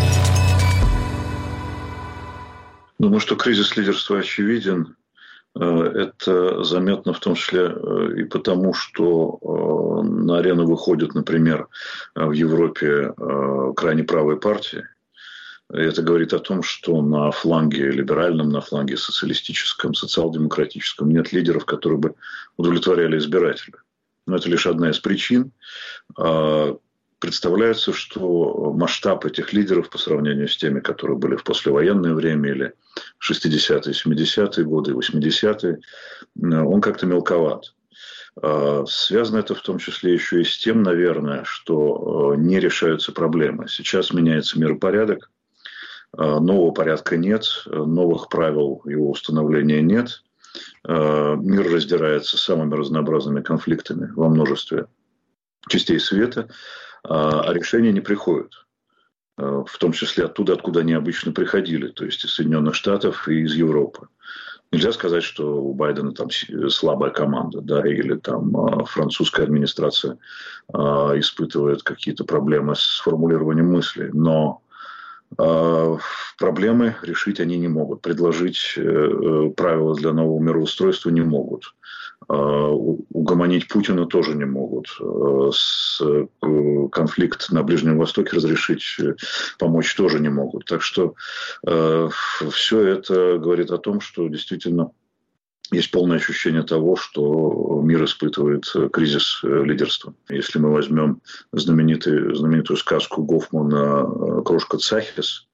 Думаю, что кризис лидерства очевиден. Это заметно в том числе и потому, что на арену выходят, например, в Европе крайне правые партии. И это говорит о том, что на фланге либеральном, на фланге социалистическом, социал-демократическом нет лидеров, которые бы удовлетворяли избирателя. Но это лишь одна из причин. Представляется, что масштаб этих лидеров по сравнению с теми, которые были в послевоенное время или шестидесятые, семидесятые годы, восьмидесятые, он как-то мелковат. Связано это в том числе еще и с тем, наверное, что не решаются проблемы. Сейчас меняется миропорядок, нового порядка нет, новых правил его установления нет. Мир раздирается самыми разнообразными конфликтами во множестве частей света, а решения не приходят. В том числе оттуда, откуда они обычно приходили, то есть из Соединенных Штатов и из Европы. Нельзя сказать, что у Байдена там слабая команда, да, или там французская администрация испытывает какие-то проблемы с формулированием мыслей, но проблемы решить они не могут, предложить правила для нового мироустройства не могут. Угомонить Путина тоже не могут. С конфликт на Ближнем Востоке разрешить, помочь тоже не могут. Так что э, все это говорит о том, что действительно есть полное ощущение того, что мир испытывает кризис лидерства. Если мы возьмем знаменитый, знаменитую сказку Гофмана «Крошка Цахис»,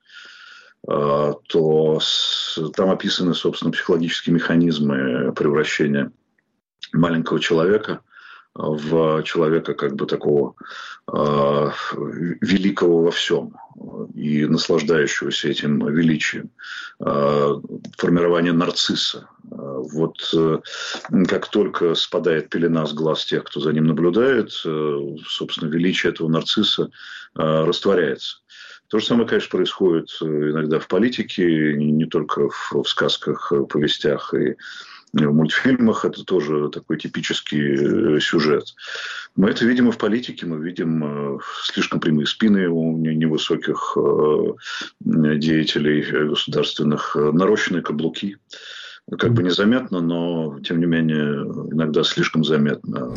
то там описаны, собственно, психологические механизмы превращения маленького человека в человека как бы такого э, великого во всем и наслаждающегося этим величием. Э, формирование нарцисса. Э, вот э, как только спадает пелена с глаз тех, кто за ним наблюдает, э, собственно, величие этого нарцисса э, растворяется. То же самое, конечно, происходит иногда в политике, не только в, в сказках, повестях и в мультфильмах. Это тоже такой типический сюжет. Мы это видим и в политике. Мы видим слишком прямые спины у невысоких деятелей государственных, нарощенные каблуки. Как бы незаметно, но, тем не менее, иногда слишком заметно.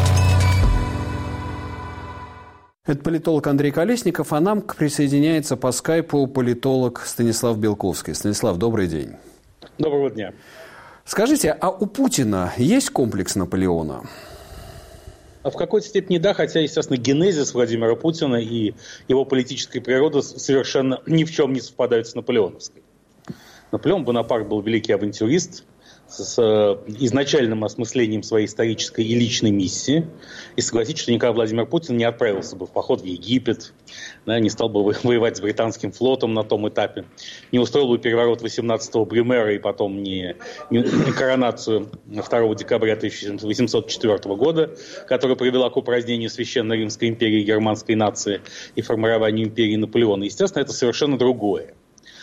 Это политолог Андрей Колесников, а нам присоединяется по скайпу политолог Станислав Белковский. Станислав, добрый день. Доброго дня. Скажите, а у Путина есть комплекс Наполеона? А в какой-то степени да, хотя, естественно, генезис Владимира Путина и его политическая природа совершенно ни в чем не совпадают с наполеоновской. Наполеон Бонапарт был великий авантюрист, с изначальным осмыслением своей исторической и личной миссии. И согласитесь, что никогда Владимир Путин не отправился бы в поход в Египет, да, не стал бы воевать с британским флотом на том этапе, не устроил бы переворот восемнадцатого Брюмера и потом не, не коронацию второго декабря тысяча восемьсот четвёртого года, которая привела к упразднению Священной Римской империи и германской нации и формированию империи Наполеона. Естественно, это совершенно другое.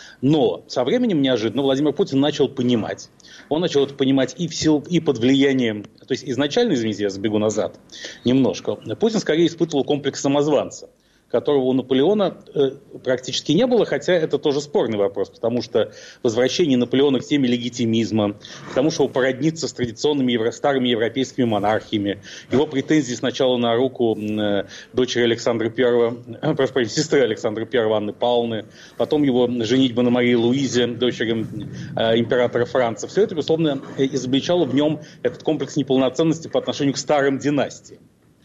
Но со временем неожиданно Владимир Путин начал понимать, он начал это понимать и, в силу, и под влиянием, то есть изначально, извините, я забегу назад немножко, Путин скорее испытывал комплекс самозванца, которого у Наполеона э, практически не было, хотя это тоже спорный вопрос, потому что возвращение Наполеона к теме легитимизма, к тому, что он породнится с традиционными евро, старыми европейскими монархиями, его претензии сначала на руку э, дочери Александра Первого, э, прошу прощения, сестры Александра Первого Анны Павловны, потом его женитьба на Марии Луизе, дочери э, императора Франца. Все это, безусловно, изобличало в нем этот комплекс неполноценности по отношению к старым династиям.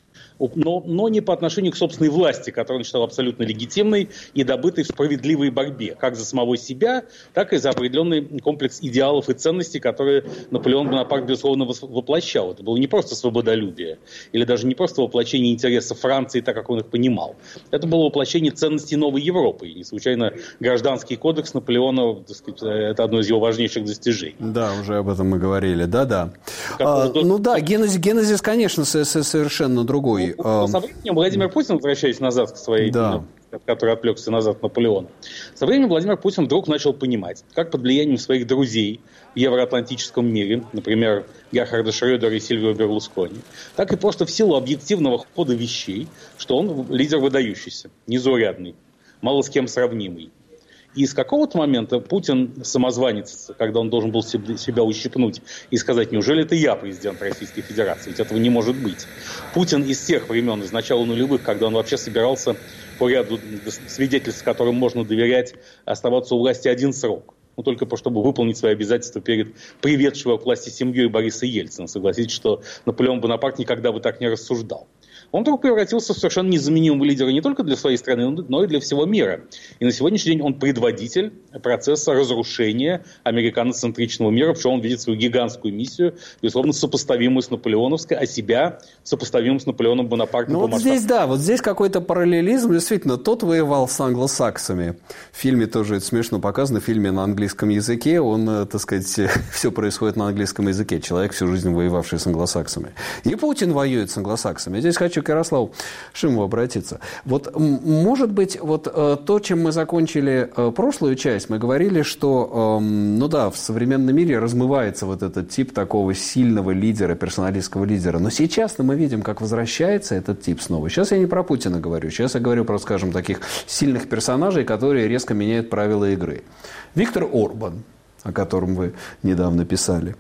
Но, но не по отношению к собственной власти, которую он считал абсолютно легитимной и добытой в справедливой борьбе, как за самого себя, так и за определенный комплекс идеалов и ценностей, которые Наполеон Бонапарт, безусловно, воплощал. Это было не просто свободолюбие, или даже не просто воплощение интересов Франции, так как он их понимал. Это было воплощение ценностей новой Европы. И не случайно гражданский кодекс Наполеона, так сказать, это одно из его важнейших достижений. Да, уже об этом мы говорили. Да-да. А, ну да, генезис, генезис, конечно, совершенно другой. Но со временем Владимир Путин, возвращаясь назад к своей, да. который отвлекся назад от Наполеона, со временем Владимир Путин вдруг начал понимать, как под влиянием своих друзей в евроатлантическом мире, например, Герхарда Шрёдера и Сильвио Берлускони, так и просто в силу объективного хода вещей, что он лидер выдающийся, незаурядный, мало с кем сравнимый. И с какого-то момента Путин самозванец, когда он должен был себя ущипнуть и сказать, неужели это я президент Российской Федерации, ведь этого не может быть. Путин из тех времен, из начала нулевых, когда он вообще собирался по ряду свидетельств, которым можно доверять, оставаться у власти один срок. Ну, только чтобы выполнить свои обязательства перед приведшей его к власти семьей Бориса Ельцина. Согласитесь, что Наполеон Бонапарт никогда бы так не рассуждал. Он вдруг превратился в совершенно незаменимого лидера не только для своей страны, но и для всего мира. И на сегодняшний день он предводитель процесса разрушения американоцентричного мира, причем он видит свою гигантскую миссию, безусловно, сопоставимую с наполеоновской, а себя сопоставимым с Наполеоном Бонапартом. Ну вот здесь, да, вот здесь какой-то параллелизм. Действительно, тот воевал с англосаксами. В фильме тоже это смешно показано, в фильме на английском языке, он, так сказать, все происходит на английском языке. Человек, всю жизнь воевавший с англосаксами. И Путин воюет с англосаксами. Здесь хочу к Ярославу Шимову обратиться. Вот, может быть, вот то, чем мы закончили прошлую часть, мы говорили, что, ну да, в современном мире размывается вот этот тип такого сильного лидера, персоналистского лидера. Но сейчас мы видим, как возвращается этот тип снова. Сейчас я не про Путина говорю. Сейчас я говорю про, скажем, таких сильных персонажей, которые резко меняют правила игры. Виктор Орбан, о котором вы недавно писали.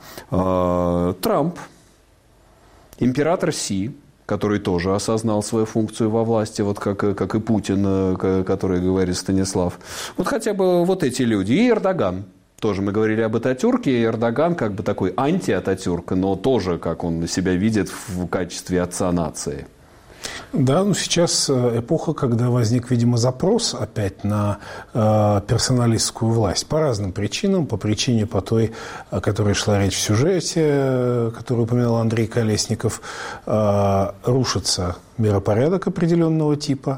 Трамп, император Си, который тоже осознал свою функцию во власти, вот как, как и Путин, который говорит Станислав. Вот хотя бы вот эти люди. И Эрдоган. Тоже мы говорили об Ататюрке, и Эрдоган как бы такой анти-Ататюрк, но тоже, как он себя видит в качестве отца нации. Да, ну сейчас эпоха, когда возник, видимо, запрос опять на э, персоналистскую власть. По разным причинам. По причине, по той, о которой шла речь в сюжете, которую упоминал Андрей Колесников, э, рушится миропорядок определенного типа.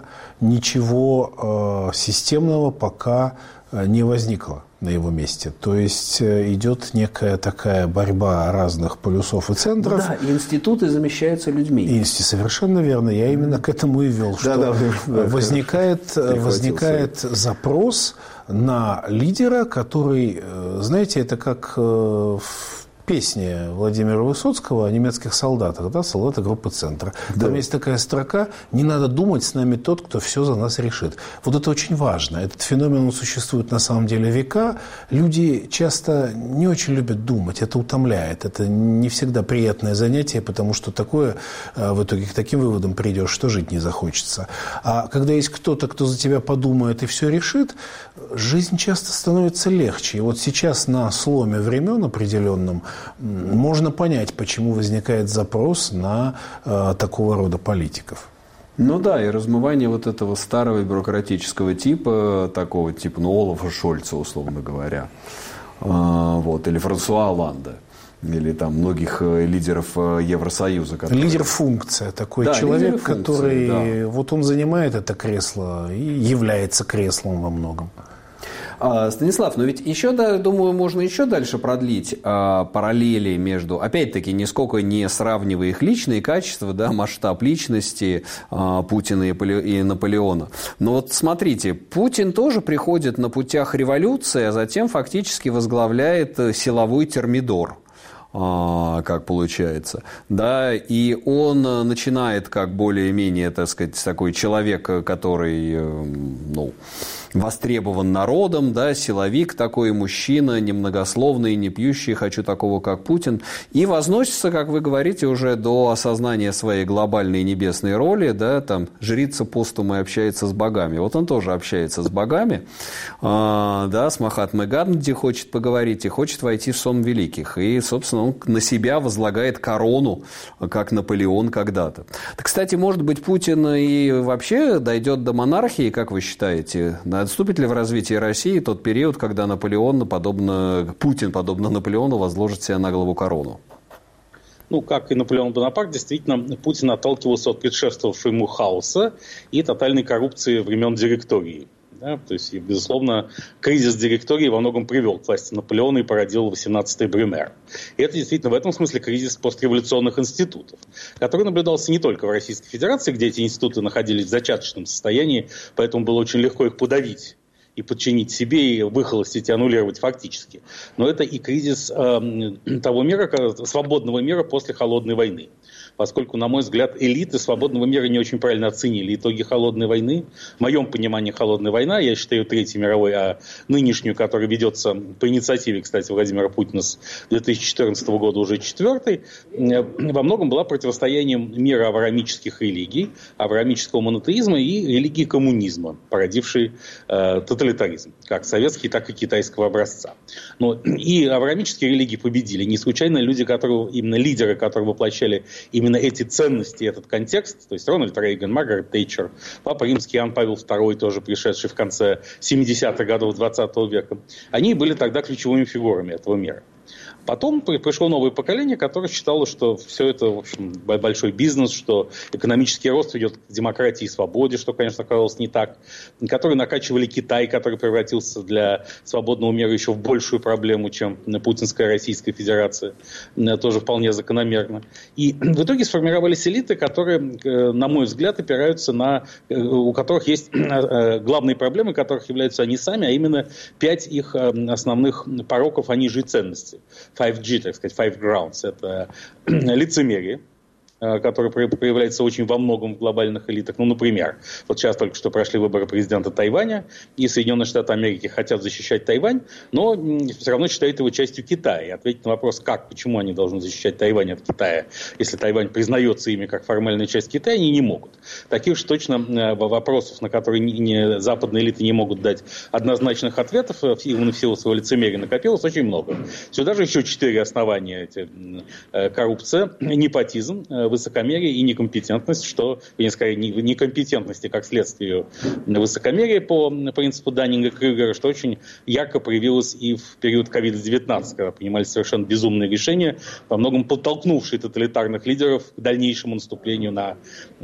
Ничего э, системного пока не возникло на его месте. То есть идет некая такая борьба разных полюсов и центров. Ну да, и институты замещаются людьми. И, совершенно верно. Я именно к этому и вел, что да, да, возникает, возникает запрос на лидера, который, знаете, это как в песни Владимира Высоцкого о немецких солдатах, да, солдаты группы «Центр». Да. Там есть такая строка: «Не надо думать, с нами тот, кто все за нас решит». Вот это очень важно. Этот феномен, он существует на самом деле века. Люди часто не очень любят думать. Это утомляет. Это не всегда приятное занятие, потому что такое, в итоге к таким выводам придешь, что жить не захочется. А когда есть кто-то, кто за тебя подумает и все решит, жизнь часто становится легче. И вот сейчас на сломе времен определенном можно понять, почему возникает запрос на э, такого рода политиков. Ну да, и размывание вот этого старого бюрократического типа, такого типа, ну, Олафа Шольца, условно говоря, э, вот, или Франсуа Олланда. или там многих лидеров Евросоюза. Которые... Лидер-функция, такой да, человек, который да. вот он занимает это кресло и является креслом во многом. Станислав, но ведь еще, да, думаю, можно еще дальше продлить а, параллели между, опять-таки, нисколько не сравнивая их личные качества, да, масштаб личности а, Путина и, Поле, и Наполеона. Но вот смотрите, Путин тоже приходит на путях революции, а затем фактически возглавляет силовой термидор. Как получается, да, и он начинает как более-менее, так сказать, такой человек, который, ну, востребован народом, да, силовик такой, мужчина, немногословный, не пьющий, хочу такого, как Путин, и возносится, как вы говорите, уже до осознания своей глобальной небесной роли, да, там, жрица постума и общается с богами. Вот он тоже общается с богами, да, с Махатмой Ганди хочет поговорить и хочет войти в сон великих, и, собственно, он на себя возлагает корону, как Наполеон когда-то. Так, кстати, может быть, Путин и вообще дойдет до монархии, как вы считаете? Отступит ли в развитии России тот период, когда Наполеон, подобно, Путин, подобно Наполеону, возложит себе на голову корону? Ну, как и Наполеон Бонапарт, действительно, Путин отталкивался от предшествовавшего ему хаоса и тотальной коррупции времен директории. Да, то есть, безусловно, кризис директории во многом привел к власти Наполеона и породил восемнадцатый Брюмер. И это действительно в этом смысле кризис постреволюционных институтов, который наблюдался не только в Российской Федерации, где эти институты находились в зачаточном состоянии, поэтому было очень легко их подавить и подчинить себе, и выхолостить, и аннулировать фактически. Но это и кризис э, того мира, свободного мира после Холодной войны. Поскольку, на мой взгляд, элиты свободного мира не очень правильно оценили итоги Холодной войны. В моем понимании Холодная война, я считаю, Третьей мировой, а нынешнюю, которая ведется по инициативе, кстати, Владимира Путина с две тысячи четырнадцатого года, уже четвертой, во многом была противостоянием мира авраамических религий, авраамического монотеизма и религии коммунизма, породившей э, тоталитаризм, как советский, так и китайского образца. Но и авраамические религии победили. Не случайно люди, которые, именно лидеры, которые воплощали именно эти ценности, этот контекст, то есть Рональд Рейган, Маргарет Тэтчер, Папа Римский Иоанн Павел второй, тоже пришедший в конце семидесятых годов двадцатого века, они были тогда ключевыми фигурами этого мира. Потом пришло новое поколение, которое считало, что все это, в общем, большой бизнес, что экономический рост ведет к демократии и свободе, что, конечно, оказалось не так. Которые накачивали Китай, который превратился для свободного мира еще в большую проблему, чем путинская Российская Федерация. Тоже вполне закономерно. И в итоге сформировались элиты, которые, на мой взгляд, опираются на... у которых есть главные проблемы, которых являются они сами, а именно пять их основных пороков, они же и ценности. пять джи, так сказать, Five Grounds. Это лицемерие, который проявляется очень во многом в глобальных элитах. Ну, например, вот сейчас только что прошли выборы президента Тайваня, и Соединенные Штаты Америки хотят защищать Тайвань, но все равно считают его частью Китая. И ответить на вопрос, как, почему они должны защищать Тайвань от Китая, если Тайвань признается ими как формальная часть Китая, они не могут. Таких же точно вопросов, на которые не, не, западные элиты не могут дать однозначных ответов, именно в силу своего лицемерия, накопилось очень много. Сюда же еще четыре основания. Эти, коррупция, непотизм, высокомерие и некомпетентность, что, или скорее, некомпетентности как следствие высокомерия по принципу Даннинга-Крюгера, что очень ярко проявилось и в период ковид девятнадцать, когда принимались совершенно безумные решения, во многом подтолкнувшие тоталитарных лидеров к дальнейшему наступлению на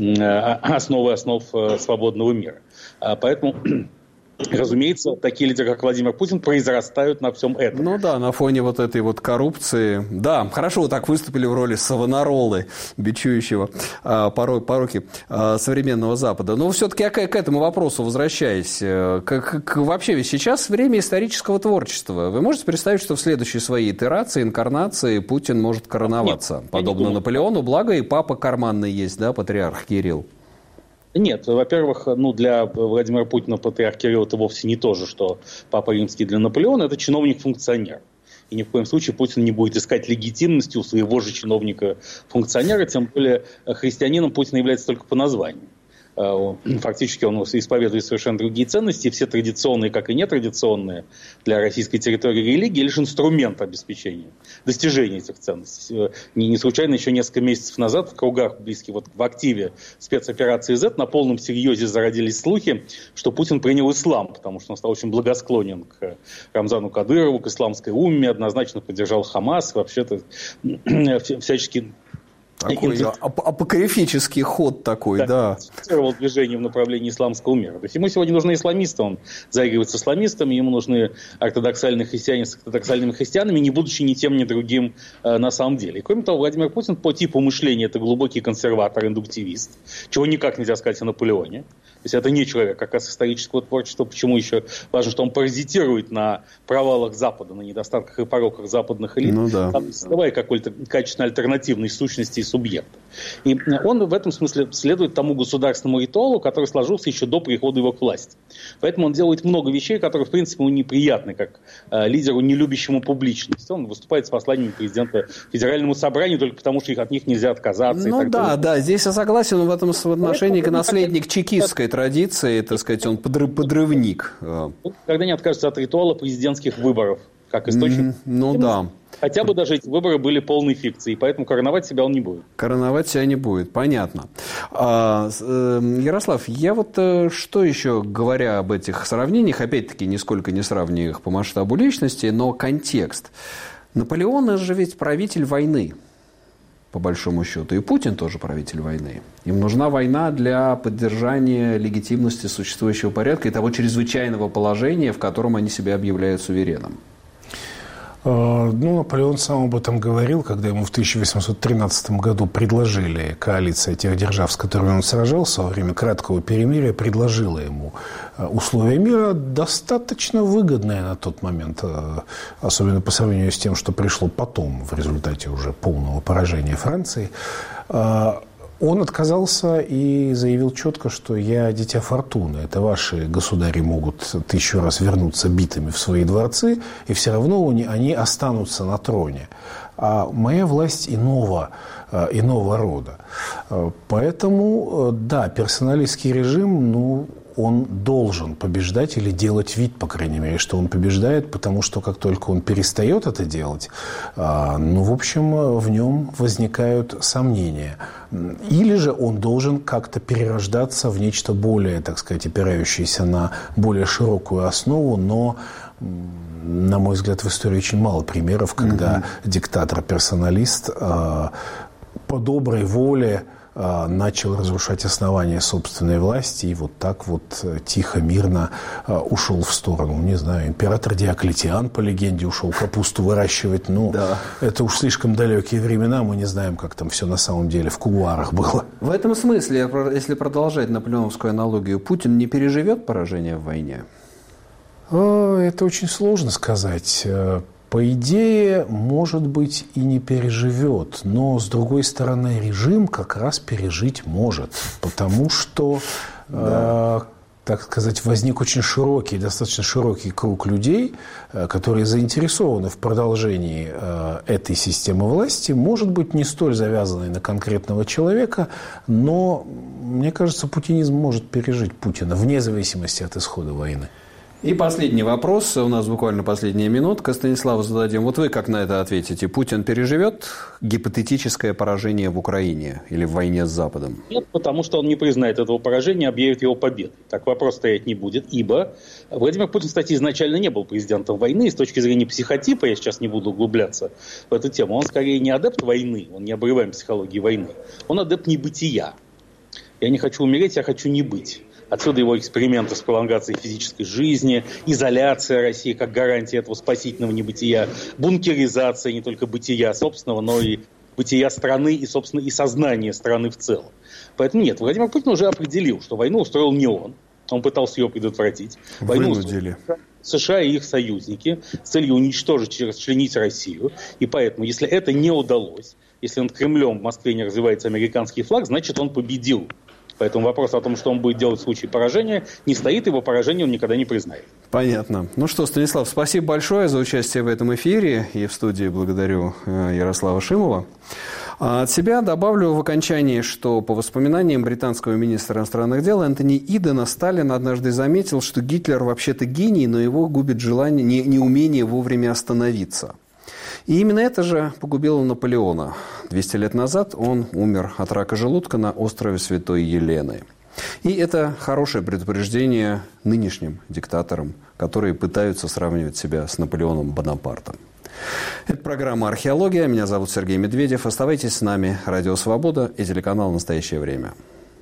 основы основ свободного мира. Поэтому... Разумеется, такие лидеры, как Владимир Путин, произрастают на всем этом. Ну да, на фоне вот этой вот коррупции. Да, хорошо, вот так выступили в роли Савонаролы, бичующего а, порой, пороки а, современного Запада. Но все-таки к, к этому вопросу возвращаясь, как, как, вообще ведь сейчас время исторического творчества. Вы можете представить, что в следующей своей итерации, инкарнации Путин может короноваться? Нет, подобно Наполеону, благо и папа карманный есть, да, патриарх Кирилл. Нет, во-первых, ну, для Владимира Путина патриарх Кирилл это вовсе не то же, что Папа Римский для Наполеона, это чиновник-функционер. И ни в коем случае Путин не будет искать легитимности у своего же чиновника-функционера, тем более христианином Путин является только по названию. Фактически он исповедует совершенно другие ценности, и все традиционные, как и нетрадиционные для российской территории религии, лишь инструмент обеспечения, достижения этих ценностей. Не, не случайно еще несколько месяцев назад в кругах, близких вот в активе спецоперации Z, на полном серьезе зародились слухи, что Путин принял ислам, потому что он стал очень благосклонен к Рамзану Кадырову, к исламской умме, однозначно поддержал Хамас, вообще-то всячески... Такой ап- апокрифический ход такой, да. Да. Движение в направлении исламского мира. То есть ему сегодня нужны исламисты, он заигрывает с исламистами, ему нужны ортодоксальные христиане с ортодоксальными христианами, не будучи ни тем, ни другим э, на самом деле. И кроме того, Владимир Путин по типу мышления это глубокий консерватор, индуктивист, чего никак нельзя сказать о Наполеоне. То есть это не человек как раз исторического творчества. Почему еще важно, что он паразитирует на провалах Запада, на недостатках и пороках западных элит, ну, да. создавая какой-то качественно альтернативной сущности и субъекта. И он в этом смысле следует тому государственному ритуалу, который сложился еще до прихода его к власти. Поэтому он делает много вещей, которые, в принципе, ему неприятны, как э, лидеру, не любящему публичность. Он выступает с посланиями президента Федеральному собранию только потому, что их, от них нельзя отказаться. Ну и так да, далее. да, здесь я согласен в этом отношении, как наследник чекистской традиции, так сказать, он подрывник. Он никогда не откажется от ритуала президентских выборов, как источник. Mm, ну да. Хотя бы даже эти выборы были полной фикцией, поэтому короновать себя он не будет. Короновать себя не будет, понятно. А, э, Ярослав, я вот э, что еще, говоря об этих сравнениях, опять-таки, нисколько не сравниваю их по масштабу личности, но контекст. Наполеон же ведь правитель войны, по большому счету. И Путин тоже правитель войны. Им нужна война для поддержания легитимности существующего порядка и того чрезвычайного положения, в котором они себя объявляют сувереном. Ну, Наполеон сам об этом говорил, когда ему в тысяча восемьсот тринадцатом году предложили, коалиция тех держав, с которыми он сражался во время краткого перемирия, предложила ему условия мира, достаточно выгодные на тот момент, особенно по сравнению с тем, что пришло потом в результате уже полного поражения Франции. Он отказался и заявил четко, что я дитя фортуны. Это ваши государи могут тысячу раз вернуться битыми в свои дворцы, и все равно они останутся на троне. А моя власть иного, иного рода. Поэтому, да, персоналистский режим, ну, он должен побеждать или делать вид, по крайней мере, что он побеждает, потому что как только он перестает это делать, ну, в общем, в нем возникают сомнения. Или же он должен как-то перерождаться в нечто более, так сказать, опирающееся на более широкую основу, но, на мой взгляд, в истории очень мало примеров, когда mm-hmm. диктатор-персоналист по доброй воле начал разрушать основания собственной власти и вот так вот тихо, мирно ушел в сторону. Не знаю, император Диоклетиан, по легенде, ушел капусту выращивать. Ну, да. Это уж слишком далекие времена, мы не знаем, как там все на самом деле в кулуарах было. В этом смысле, если продолжать наполеоновскую аналогию, Путин не переживет поражение в войне? Это очень сложно сказать. По идее, может быть, и не переживет, но, с другой стороны, режим как раз пережить может, потому что, да. э, так сказать, возник очень широкий, достаточно широкий круг людей, э, которые заинтересованы в продолжении э, этой системы власти, может быть, не столь завязанной на конкретного человека, но, мне кажется, путинизм может пережить Путина, вне зависимости от исхода войны. И последний вопрос, у нас буквально последняя минутка, Станиславу зададим. Вот вы как на это ответите? Путин переживет гипотетическое поражение в Украине или в войне с Западом? Нет, потому что он не признает этого поражения, объявит его победой. Так вопрос стоять не будет, ибо Владимир Путин, кстати, изначально не был президентом войны. И с точки зрения психотипа, я сейчас не буду углубляться в эту тему, он скорее не адепт войны, он не обрываем психологии войны, он адепт небытия. Я не хочу умереть, я хочу не быть. Отсюда его эксперименты с пролонгацией физической жизни, изоляция России как гарантия этого спасительного небытия, бункеризация не только бытия собственного, но и бытия страны и, собственно, и сознания страны в целом. Поэтому нет, Владимир Путин уже определил, что войну устроил не он, он пытался ее предотвратить. Войну устроили США и их союзники с целью уничтожить и расчленить Россию. И поэтому, если это не удалось, если над Кремлем в Москве не развивается американский флаг, значит, он победил. Поэтому вопрос о том, что он будет делать в случае поражения, не стоит, его поражение он никогда не признает. Понятно. Ну что, Станислав, спасибо большое за участие в этом эфире. И в студии благодарю Ярослава Шимова. А от себя добавлю в окончании, что по воспоминаниям британского министра иностранных дел Энтони Идена, Сталин однажды заметил, что Гитлер вообще-то гений, но его губит желание, не, неумение вовремя остановиться. И именно это же погубило Наполеона. двести лет назад он умер от рака желудка на острове Святой Елены. И это хорошее предупреждение нынешним диктаторам, которые пытаются сравнивать себя с Наполеоном Бонапартом. Это программа «Археология». Меня зовут Сергей Медведев. Оставайтесь с нами. Радио «Свобода» и телеканал «Настоящее время».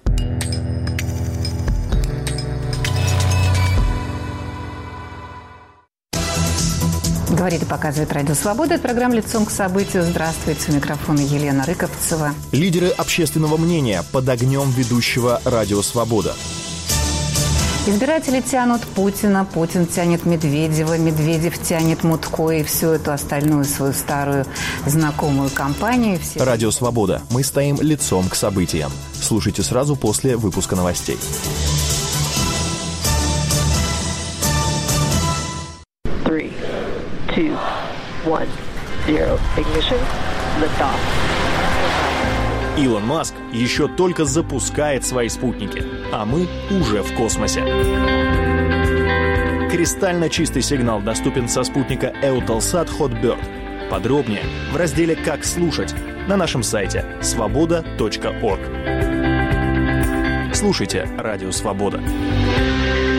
Говорит и показывает Радио Свобода. Это программа «Лицом к событию». Здравствуйте. У микрофона Елена Рыковцева. Лидеры общественного мнения под огнем ведущего Радио Свобода. Избиратели тянут Путина, Путин тянет Медведева, Медведев тянет Мутко и всю эту остальную свою старую знакомую компанию. Все... Радио Свобода. Мы стоим лицом к событиям. Слушайте сразу после выпуска новостей. Three, two, one, zero. Ignition. Lift off. Илон Маск еще только запускает свои спутники, а мы уже в космосе. Кристально чистый сигнал доступен со спутника Eutelsat Hotbird. Подробнее в разделе «Как слушать» на нашем сайте свобода точка орг. Слушайте Радио Свобода.